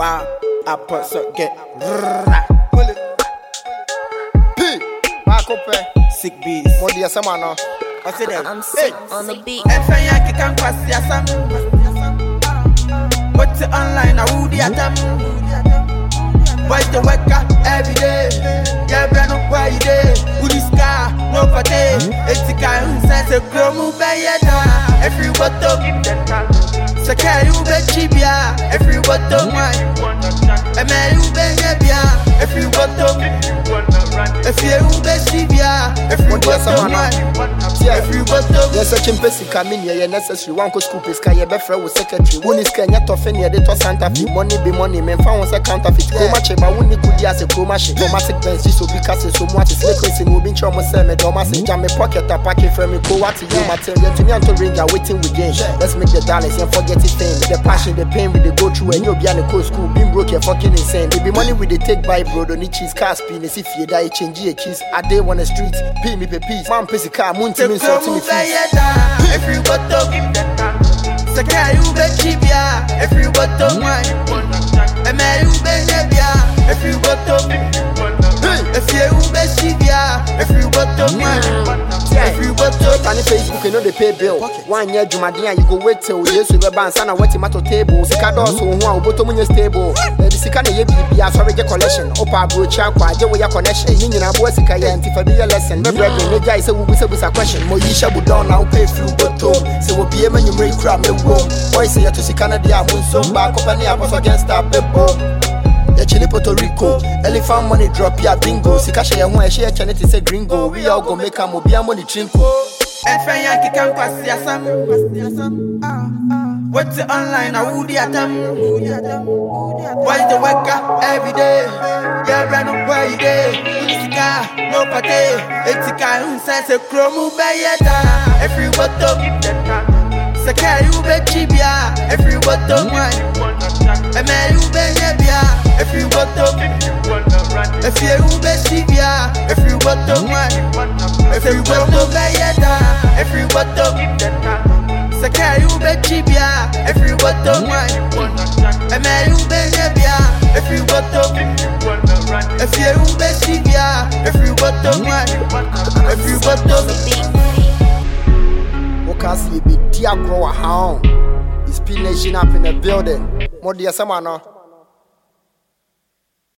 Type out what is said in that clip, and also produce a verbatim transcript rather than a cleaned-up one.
Wow, I put so get P. Makope. sick beats. Modi asama no. I said that I'm sick on the beat. If I yank it can pass ya some. What's it online? I would ya them. Boys the wake up every day. Yeah, brand up where you day. Woody sky, no pate. It's a guy who says a girl move by ya. Every bottle. Saka you be chibia. Every bottle wine. A man you be nebia. Every bottle. If you be chibia. Every bottle wine. Every bottle. Yes, such in Pesica mean ya necessary. One could scoop is Kaya Befra with secretary. One is Kenya Toffin, the to Santa Fe. Money be money, men found a counterfeit. Go much, but when you could as a comash, automatic bench, so because it's so much is liquid in moving trauma, send me Thomas and jam a pocket, a packet from me. Go out to you, material to me to ring. You're waiting with game. Let's make the dollars and forget it fame. The passion, the pain, with the go through, and you'll be on the coast school. Being broke, you're fucking insane. Baby, money with the take by bro, don't need cheese, car spin. If you die, change your keys. I day on the street, pay me peace. Man, Pesica, moon to me, so to me. Every bottle, Saka you be chibia. Every bottle wine. A man you be nebia. Every bottle. If you be chibia. Every bottle wine. Every bottle. On Facebook, you know they pay bill. One year, Jumadia, you go wait till years with a band, and I went to my table. Sicado, so one, bottom in your stable. The Sicana, you be a sorry collection. Opa, bro, chakwa, your connection. You know, boys, I can't be a lesson. The bread, the guy said, we said, a question. Moisha would down now pay through bottom. So we'll be a man, you make crap, no room. Boys say to Sicana, they are so back up and they are against our people. The Chile Puerto Rico, elephant money drop ya bingo. Sikasha ya mwa share channel is a gringo. We all go make a mobile money trinko. And for Yankee can pass ya some. What's it online? I would ya them. Boys the wake up every day. Yeah, brand up where you day. Unisika, no pate. It's a guy who says a chromo by ya. Every bottle. Saka you be chibia. Every bottle wine. A man you be nebia. Every bottle. If you be chibia. Every bottle wine. Every bottle by ya. Every bottle. Saka you be chibia. Every bottle wine. A man you be nebia. Every bottle. If you be chibia. Every bottle wine. Every bottle. Because you be dear grower hound. It's P Nation up in the building. Modi asama no.